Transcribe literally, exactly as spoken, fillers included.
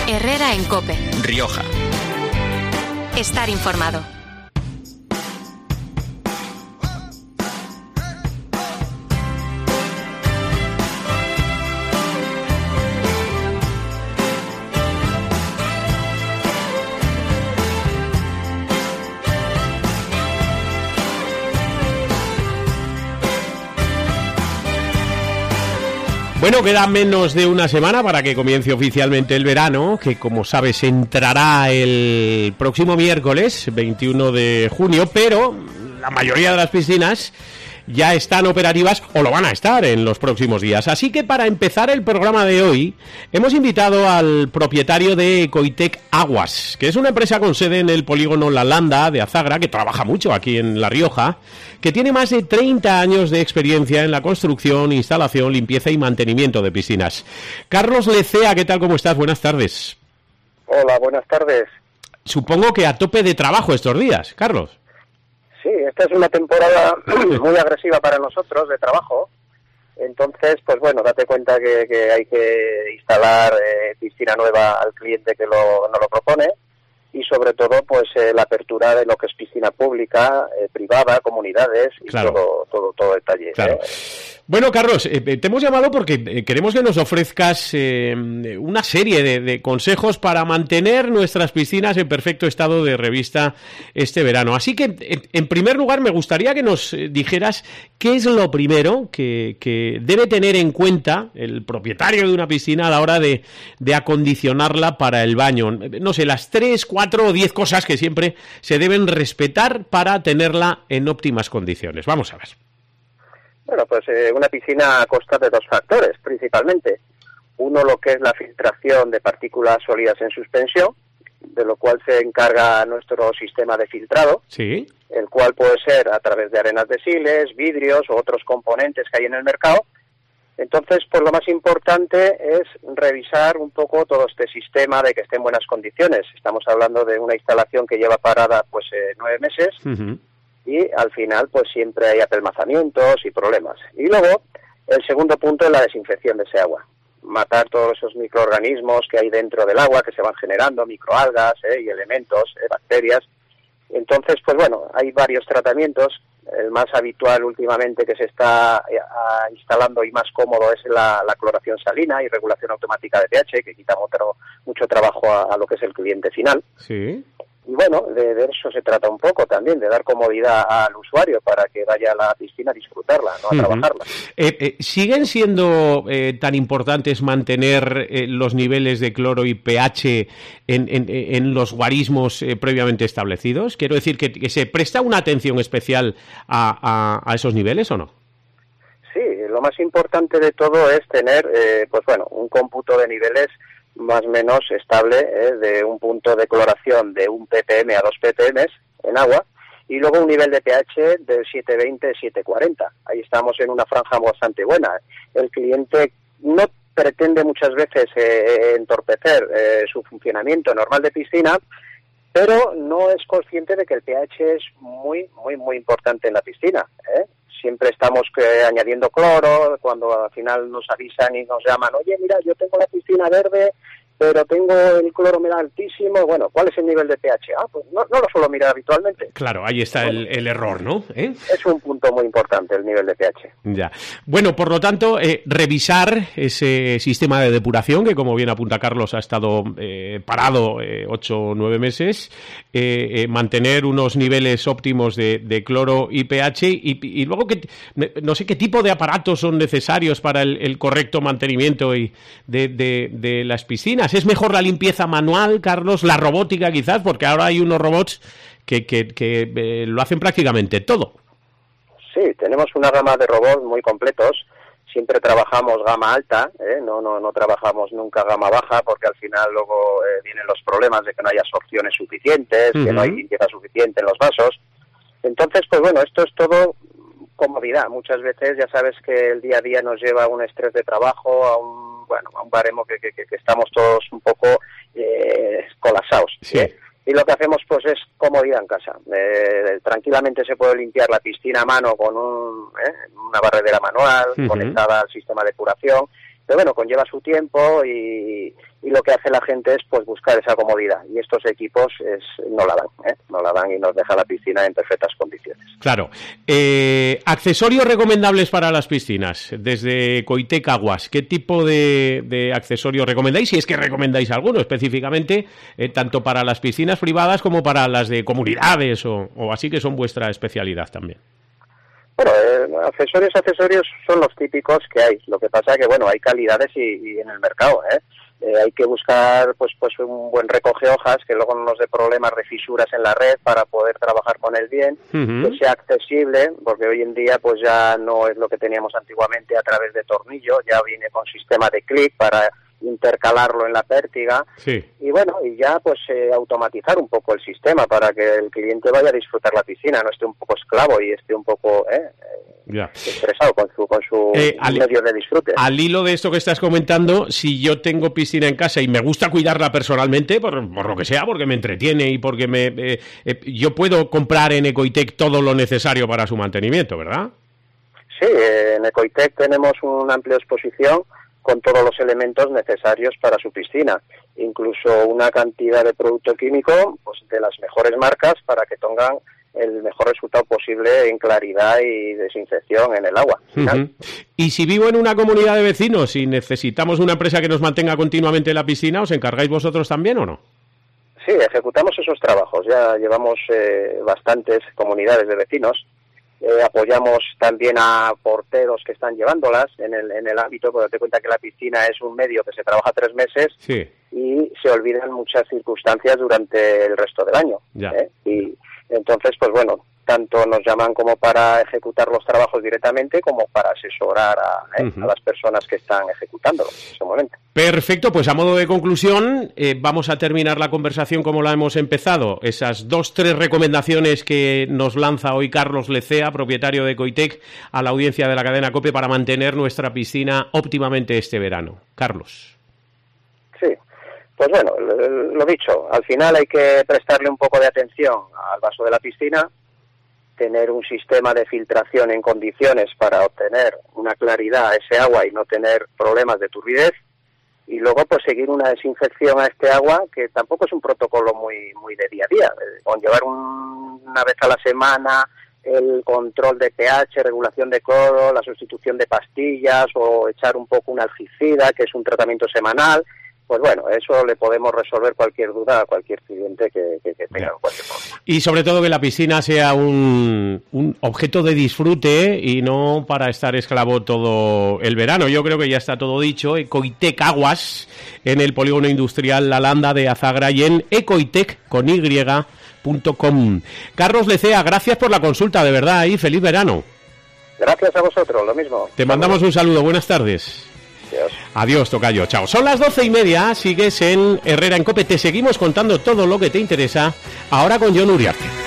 Herrera en COPE. Rioja. Estar informado. Bueno, queda menos de una semana para que comience oficialmente el verano, que como sabes entrará el próximo miércoles, veintiuno de junio, pero la mayoría de las piscinas ya están operativas o lo van a estar en los próximos días. Así que para empezar el programa de hoy, hemos invitado al propietario de Ecoitec Aguas, que es una empresa con sede en el polígono La Landa de Azagra, que trabaja mucho aquí en La Rioja, que tiene más de treinta años de experiencia en la construcción, instalación, limpieza y mantenimiento de piscinas. Carlos Lecea, ¿qué tal? ¿Cómo estás? Buenas tardes. Hola, buenas tardes. Supongo que a tope de trabajo estos días, Carlos. Sí, esta es una temporada muy agresiva para nosotros de trabajo. Entonces, pues bueno, date cuenta que, que hay que instalar eh, piscina nueva al cliente que lo, nos lo propone, y sobre todo pues eh, la apertura de lo que es piscina pública, eh, privada, comunidades y claro. todo todo todo detalle. Claro. ¿eh? Bueno, Carlos, eh, te hemos llamado porque eh, queremos que nos ofrezcas eh, una serie de, de consejos para mantener nuestras piscinas en perfecto estado de revista este verano. Así que, en, en primer lugar, me gustaría que nos dijeras qué es lo primero que, que debe tener en cuenta el propietario de una piscina a la hora de, de acondicionarla para el baño. No sé, las tres, cuatro o diez cosas que siempre se deben respetar para tenerla en óptimas condiciones. Vamos a ver. Bueno, pues eh, una piscina consta de dos factores, principalmente. Uno, lo que es la filtración de partículas sólidas en suspensión, de lo cual se encarga nuestro sistema de filtrado, sí, el cual puede ser a través de arenas de siles, vidrios o otros componentes que hay en el mercado. Entonces, pues lo más importante es revisar un poco todo este sistema de que esté en buenas condiciones. Estamos hablando de una instalación que lleva parada pues eh, nueve meses, uh-huh. y al final pues siempre hay apelmazamientos y problemas. Y luego, el segundo punto es la desinfección de ese agua. Matar todos esos microorganismos que hay dentro del agua, que se van generando, microalgas eh, y elementos, eh, bacterias. Entonces, pues bueno, hay varios tratamienros. El más habitual últimamente que se está a, instalando y más cómodo es la, la cloración salina y regulación automática de pH, que quita mucho, mucho trabajo a, a lo que es el cliente final. Sí. Y bueno, de, de eso se trata un poco también, de dar comodidad al usuario para que vaya a la piscina a disfrutarla, no a uh-huh. trabajarla. Eh, eh, ¿Siguen siendo eh, tan importantes mantener eh, los niveles de cloro y pH en, en, en los guarismos eh, previamente establecidos? Quiero decir, que, que ¿se presta una atención especial a, a, a esos niveles o no? Sí, lo más importante de todo es tener, eh, pues bueno, un cómputo de niveles más o menos estable, eh, de un punto de cloración de un ppm a dos ppm en agua, y luego un nivel de pH de siete veinte, siete cuarenta. Ahí estamos en una franja bastante buena. El cliente no pretende muchas veces eh, entorpecer eh, su funcionamiento normal de piscina, pero no es consciente de que el pH es muy, muy, muy importante en la piscina, ¿eh? Siempre estamos que, añadiendo cloro, cuando al final nos avisan y nos llaman, oye, mira, yo tengo la piscina verde, pero tengo el cloro me da altísimo. Bueno, ¿cuál es el nivel de pH? Ah, pues no, no lo suelo mirar habitualmente. Claro, ahí está bueno, el, el error, ¿no? ¿Eh? Es un punto muy importante el nivel de pH. Ya. Bueno, por lo tanto, eh, revisar ese sistema de depuración, que como bien apunta Carlos, ha estado eh, parado eh, ocho o nueve meses, eh, eh, mantener unos niveles óptimos de, de cloro y pH, y, y luego, que no sé qué tipo de aparatos son necesarios para el, el correcto mantenimiento y de, de, de las piscinas. ¿Es mejor la limpieza manual, Carlos, la robótica quizás? Porque ahora hay unos robots que, que, que eh, lo hacen prácticamente todo. Sí, tenemos una gama de robots muy completos. Siempre trabajamos gama alta, ¿eh? no, no, no trabajamos nunca gama baja, porque al final luego eh, vienen los problemas de que no hay absorciones suficientes, uh-huh. que no hay limpieza suficiente en los vasos. Entonces, pues bueno, esto es todo comodidad. Muchas veces ya sabes que el día a día nos lleva a un estrés de trabajo, a un bueno, a un baremo que, que, que estamos todos un poco eh, colapsados. Sí. ¿eh? Y lo que hacemos pues es comodidad en casa. Eh, tranquilamente se puede limpiar la piscina a mano con un, ¿eh? una barredera manual, uh-huh. conectada al sistema de depuración. pero bueno, conlleva su tiempo y, y lo que hace la gente es pues buscar esa comodidad, y estos equipos es, no la dan, ¿eh? no la dan y nos deja la piscina en perfectas condiciones. Claro. Eh, accesorios recomendables para las piscinas, desde Coitec Aguas, ¿qué tipo de, de accesorios recomendáis? Si es que recomendáis alguno específicamente, eh, tanto para las piscinas privadas como para las de comunidades o, o así, que son vuestra especialidad también. Bueno, eh, accesorios, accesorios son los típicos que hay. Lo que pasa es que, bueno, hay calidades y, y en el mercado, ¿eh? Eh, hay que buscar pues pues un buen recoge hojas que luego no nos dé problemas de fisuras en la red para poder trabajar con él bien, uh-huh. que sea accesible, porque hoy en día pues ya no es lo que teníamos antiguamente a través de tornillo, ya viene con sistema de clic para intercalarlo en la pértiga, sí. y bueno, y ya pues eh, automatizar un poco el sistema para que el cliente vaya a disfrutar la piscina, no esté un poco esclavo y esté un poco eh, ya. estresado con su, con su eh, medio de disfrute. Al hilo de esto que estás comentando, si yo tengo piscina en casa y me gusta cuidarla personalmente, por, por lo que sea, porque me entretiene y porque me eh, eh, yo puedo comprar en Ecoitec todo lo necesario para su mantenimiento, ¿verdad? Sí, eh, en Ecoitec tenemos una amplia exposición con todos los elementos necesarios para su piscina, incluso una cantidad de producto químico pues de las mejores marcas para que tengan el mejor resultado posible en claridad y desinfección en el agua. Uh-huh. Y si vivo en una comunidad de vecinos y necesitamos una empresa que nos mantenga continuamente la piscina, ¿os encargáis vosotros también o no? Sí, ejecutamos esos trabajos, ya llevamos eh, bastantes comunidades de vecinos. Eh, apoyamos también a porteros que están llevándolas en el en el ámbito, porque te cuenta que la piscina es un medio que se trabaja tres meses sí. y se olvidan muchas circunstancias durante el resto del año. Ya. ¿eh? Y entonces, pues bueno, tanto nos llaman como para ejecutar los trabajos directamente como para asesorar a, ¿eh? uh-huh. a las personas que están ejecutándolo en ese momento. Perfecto, pues a modo de conclusión, eh, vamos a terminar la conversación como la hemos empezado. Esas dos, tres recomendaciones que nos lanza hoy Carlos Lecea, propietario de Ecoitec, a la audiencia de la cadena COPE para mantener nuestra piscina óptimamente este verano. Carlos. Sí, pues bueno, lo dicho, al final hay que prestarle un poco de atención al vaso de la piscina, tener un sistema de filtración en condiciones para obtener una claridad a ese agua y no tener problemas de turbidez, y luego pues seguir una desinfección a este agua, que tampoco es un protocolo muy muy de día a día, con llevar un, una vez a la semana el control de pH, regulación de cloro, la sustitución de pastillas o echar un poco un algicida, que es un tratamiento semanal. Pues bueno, eso le podemos resolver cualquier duda a cualquier cliente que, que, que tenga cualquier problema. Y sobre todo que la piscina sea un, un objeto de disfrute y no para estar esclavo todo el verano. Yo creo que ya está todo dicho. Ecoitec Aguas, en el polígono industrial La Landa de Azagra, y en ecoitec con y punto com. Carlos Lecea, gracias por la consulta, de verdad, y feliz verano. Gracias a vosotros, lo mismo. Te mandamos un saludo, buenas tardes. Adiós. Adiós, tocayo, chao. Son las doce y media, sigues en Herrera en COPE. Te seguimos contando todo lo que te interesa, ahora con Jon Uriarte.